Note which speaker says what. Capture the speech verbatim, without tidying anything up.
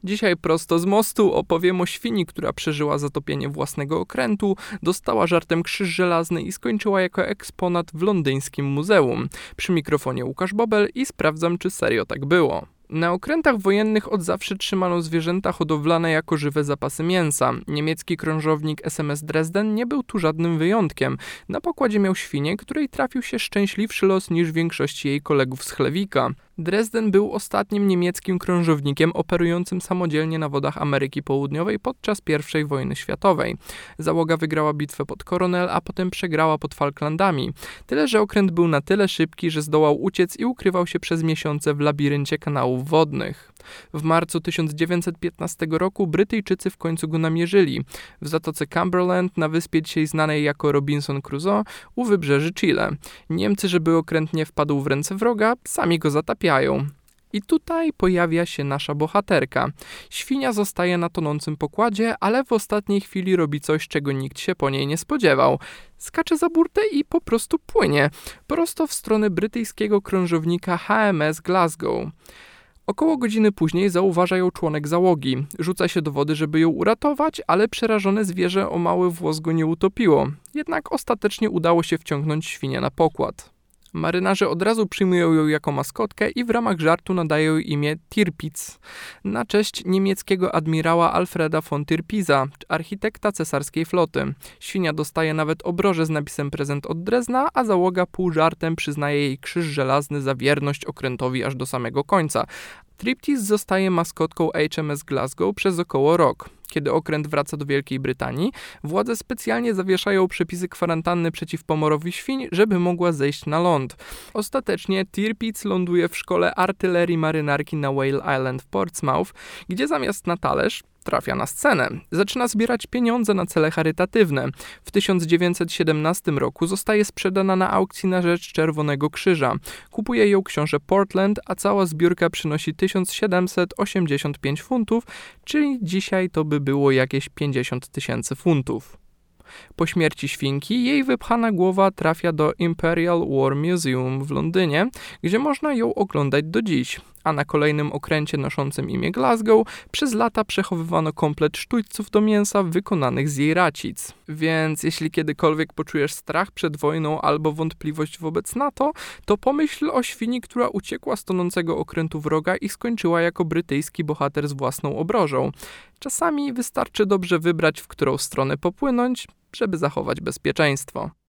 Speaker 1: Dzisiaj prosto z mostu opowiem o świni, która przeżyła zatopienie własnego okrętu, dostała żartem krzyż żelazny i skończyła jako eksponat w londyńskim muzeum. Przy mikrofonie Łukasz Bobel i sprawdzam, czy serio tak było. Na okrętach wojennych od zawsze trzymano zwierzęta hodowlane jako żywe zapasy mięsa. Niemiecki krążownik S M S Dresden nie był tu żadnym wyjątkiem. Na pokładzie miał świnię, której trafił się szczęśliwszy los niż większości jej kolegów z Chlewika. Dresden był ostatnim niemieckim krążownikiem operującym samodzielnie na wodach Ameryki Południowej podczas pierwszej wojny światowej. Załoga wygrała bitwę pod Coronel, a potem przegrała pod Falklandami. Tyle, że okręt był na tyle szybki, że zdołał uciec i ukrywał się przez miesiące w labiryncie kanałów wodnych. W marcu tysiąc dziewięćset piętnastego roku Brytyjczycy w końcu go namierzyli. W zatoce Cumberland, na wyspie dzisiaj znanej jako Robinson Crusoe, u wybrzeży Chile. Niemcy, żeby okręt nie wpadł w ręce wroga, sami go zatapiają. I tutaj pojawia się nasza bohaterka. Świnia zostaje na tonącym pokładzie, ale w ostatniej chwili robi coś, czego nikt się po niej nie spodziewał. Skacze za burtę i po prostu płynie, prosto w stronę brytyjskiego krążownika H M S Glasgow. Około godziny później zauważa ją członek załogi. Rzuca się do wody, żeby ją uratować, ale przerażone zwierzę o mały włos go nie utopiło. Jednak ostatecznie udało się wciągnąć świnię na pokład. Marynarze od razu przyjmują ją jako maskotkę i w ramach żartu nadają jej imię Tirpitz, na cześć niemieckiego admirała Alfreda von Tirpitza, architekta cesarskiej floty. Świnia dostaje nawet obroże z napisem prezent od Drezna, a załoga pół żartem przyznaje jej krzyż żelazny za wierność okrętowi aż do samego końca. Tirpitz zostaje maskotką H M S Glasgow przez około rok. Kiedy okręt wraca do Wielkiej Brytanii, władze specjalnie zawieszają przepisy kwarantanny przeciw pomorowi świń, żeby mogła zejść na ląd. Ostatecznie Tirpitz ląduje w szkole artylerii marynarki na Whale Island w Portsmouth, gdzie zamiast na talerz trafia na scenę. Zaczyna zbierać pieniądze na cele charytatywne. W tysiąc dziewięćset siedemnastym roku zostaje sprzedana na aukcji na rzecz Czerwonego Krzyża. Kupuje ją książę Portland, a cała zbiórka przynosi tysiąc siedemset osiemdziesiąt pięć funtów, czyli dzisiaj to by było jakieś pięćdziesiąt tysięcy funtów. Po śmierci świnki jej wypchana głowa trafia do Imperial War Museum w Londynie, gdzie można ją oglądać do dziś. A na kolejnym okręcie noszącym imię Glasgow przez lata przechowywano komplet sztućców do mięsa wykonanych z jej racic. Więc jeśli kiedykolwiek poczujesz strach przed wojną albo wątpliwość wobec NATO, to pomyśl o świni, która uciekła z tonącego okrętu wroga i skończyła jako brytyjski bohater z własną obrożą. Czasami wystarczy dobrze wybrać, w którą stronę popłynąć, żeby zachować bezpieczeństwo.